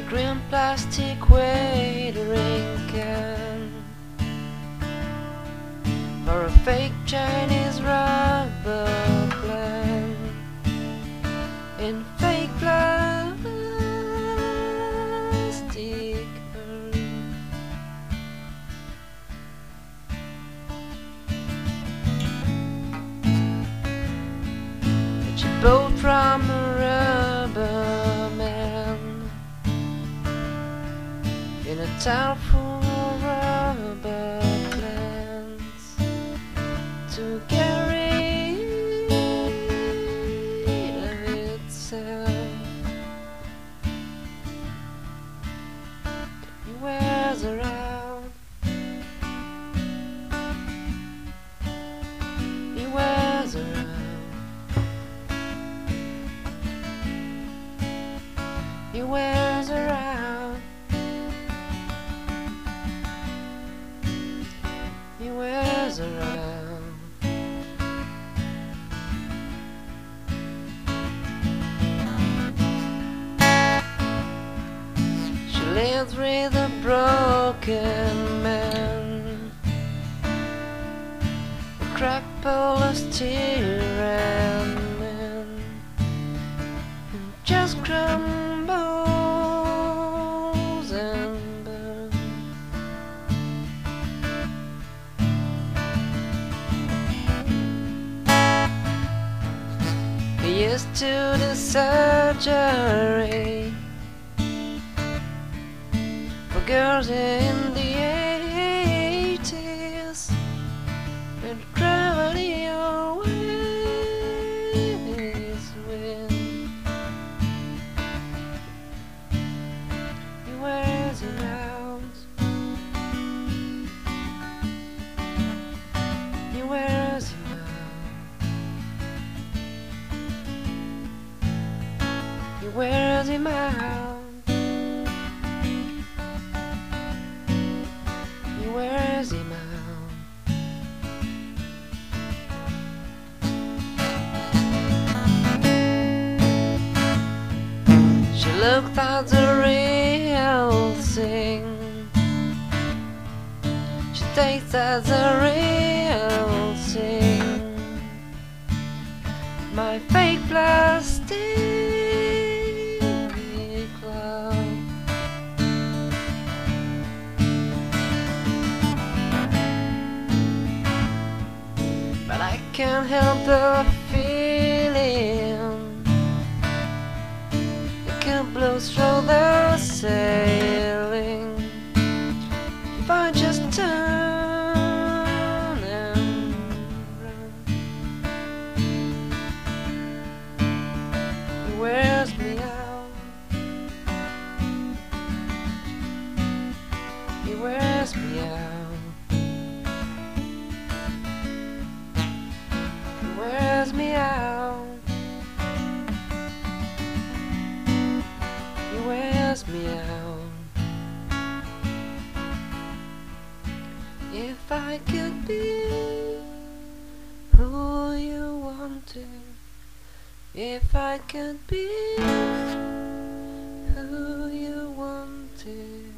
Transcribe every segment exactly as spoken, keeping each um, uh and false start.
green plastic watering can for a fake Chinese rubber plant in fake plastic urn. That you bought from a rubber man in a town full of rubber plants to get rid of itself. He wears around, he wears around, he wears around, he wears around. She lives with a broken man, a crapulous tyranny, and just crumbles and burns. He used to the surgery for girls in the eighties, and gravity always wins. He wears it out, he wears it out, he wears him out. He wears him out. She looked at the real thing, she takes as the real thing my fake plastic love. But I can't help the feeling it can blow through the ceiling if I just turn and run. He wears me out, he wears me out. Wears me out, he wears me out. If I could be who you wanted, if I could be who you wanted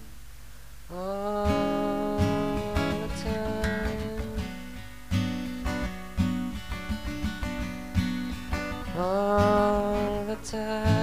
all the time, all the time.